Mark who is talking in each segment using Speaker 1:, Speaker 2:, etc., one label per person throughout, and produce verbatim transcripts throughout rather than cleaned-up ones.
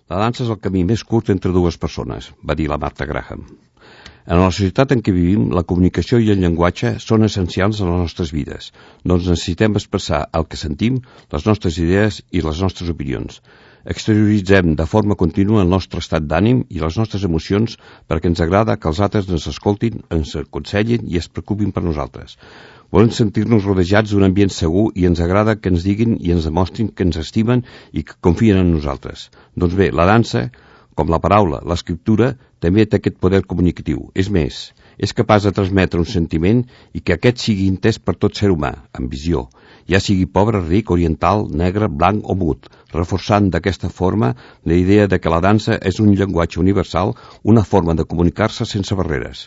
Speaker 1: La dansa és el camí més curt entre dues persones, va dir la Martha Graham. En la societat en què vivim, la comunicació i el llenguatge són essencials a les nostres vides, doncs necessitem expressar el que sentim, les nostres idees i les nostres opinions. Exterioritzem de forma contínua el nostre estat d'ànim i les nostres emocions perquè ens agrada que els altres ens escoltin, ens aconsellin i es preocupin per nosaltres. Volem sentir-nos rodejats d'un ambient segur i ens agrada que ens diguin i ens demostrin que ens estimen i que confien en nosaltres. Doncs bé, la dansa, com la paraula, l'escriptura, també té aquest poder comunicatiu. És més, és capaç de transmetre un sentiment i que aquest sigui entès per tot ser humà, amb visió, ja sigui pobre, ric, oriental, negre, blanc o mut, reforçant d'aquesta forma la idea de que la dansa és un llenguatge universal, una forma de comunicar-se sense barreres.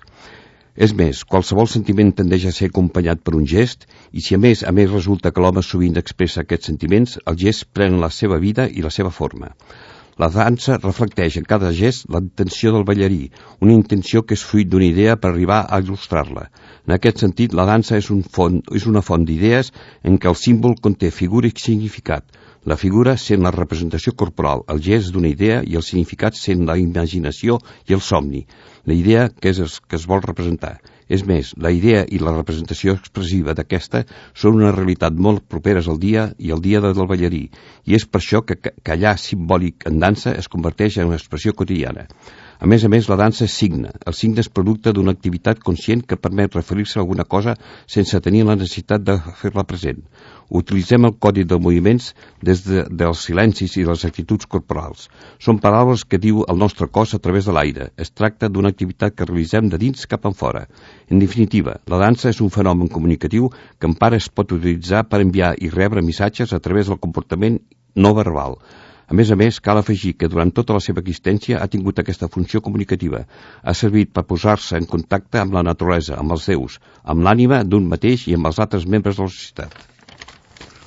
Speaker 1: És més, qualsevol sentiment tendeix a ser acompanyat per un gest i si a més a més resulta que l'home sovint expressa aquests sentiments, el gest pren la seva vida i la seva forma. La dansa reflecteix en cada gest la intenció del ballarí, una intenció que és fruit d'una idea per arribar a il·lustrar-la. En aquest sentit, la dansa és, un font, és una font d'idees en què el símbol conté figura i significat. La figura sent la representació corporal, el gest d'una idea i el significat sent la imaginació i el somni, la idea que és que es vol representar. És més, la idea i la representació expressiva d'aquesta són una realitat molt properes al dia i al dia del ballarí, i és per això que callar simbòlic en dansa es converteix en una expressió quotidiana. A més a més, la dansa és signe. El signe és producte d'una activitat conscient que permet referir-se a alguna cosa sense tenir la necessitat de fer-la present. Utilitzem el codi de moviments des de, dels silencis i les actituds corporals. Són paraules que diu el nostre cos a través de l'aire. Es tracta d'una activitat que realitzem de dins cap enfora. En definitiva, la dansa és un fenomen comunicatiu que en part es pot utilitzar per enviar i rebre missatges a través del comportament no verbal. A més a més, cal afegir que durant tota la seva existència ha tingut aquesta funció comunicativa. Ha servit per posar-se en contacte amb la naturalesa, amb els déus, amb l'ànima d'un mateix i amb els altres membres de la societat.